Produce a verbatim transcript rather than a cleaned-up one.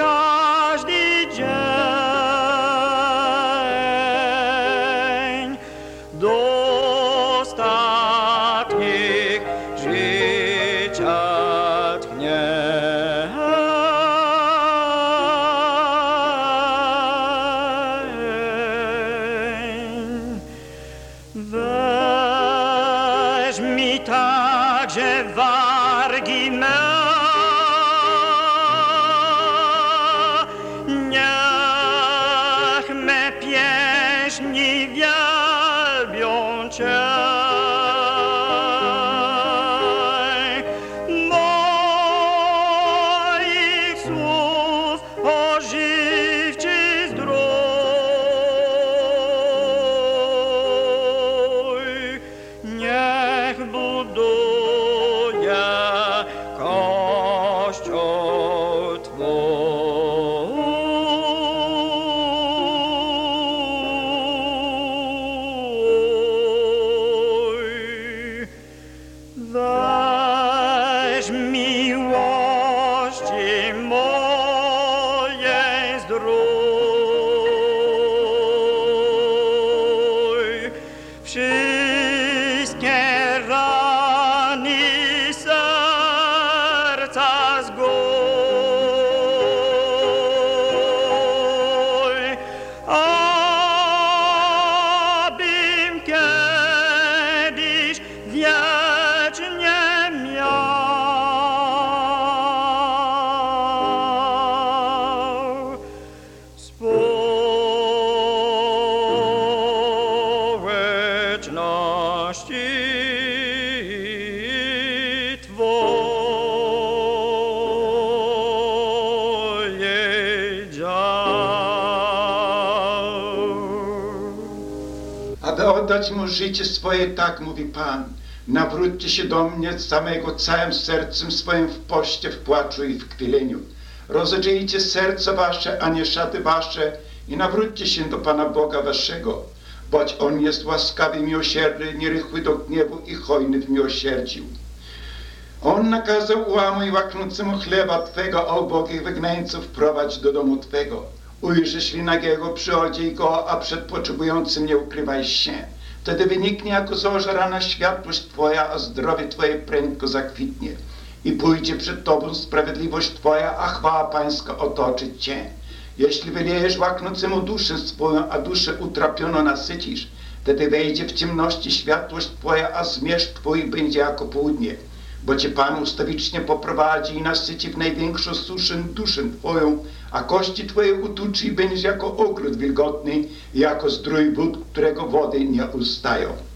każdy dzień dostatek życia tchnie. Weźmi także wargi me, niech me pieśni wielbią Cię. Moich słów ożywczy zdrój, niech buduje Kościół Twój. Weź miłości mojej zdrój, wszystkie rany serca zgój, abym kiedyś wiecznie miał społeczności Twojej dział. Aby oddać mu życie swoje, tak mówi Pan. Nawróćcie się do mnie z samego całym sercem swoim w poście, w płaczu i w kwileniu. Rozejrzyjcie serce wasze, a nie szaty wasze i nawróćcie się do Pana Boga waszego. Boć On jest łaskawy, miłosierny, nierychły do gniewu i hojny w miłosierdziu. On nakazał ułamu i łaknącemu chleba Twego, o ubogich wygnańców prowadź do domu Twego. Ujrzysz li nagiego, przyodziej go, a przed potrzebującym nie ukrywaj się. Wtedy wyniknie jako zorza rana światłość Twoja, a zdrowie Twoje prędko zakwitnie. I pójdzie przed Tobą sprawiedliwość Twoja, a chwała Pańska otoczy Cię. Jeśli wylejesz łaknącemu duszę swoją, a duszę utrapiono nasycisz, wtedy wejdzie w ciemności światłość Twoja, a zmierzch Twój będzie jako południe. Bo Cię Pan ustawicznie poprowadzi i nasyci w największą suszę duszę Twoją, a kości Twoje utuczy i będziesz jako ogród wilgotny i jako zdrój wód, którego wody nie ustają.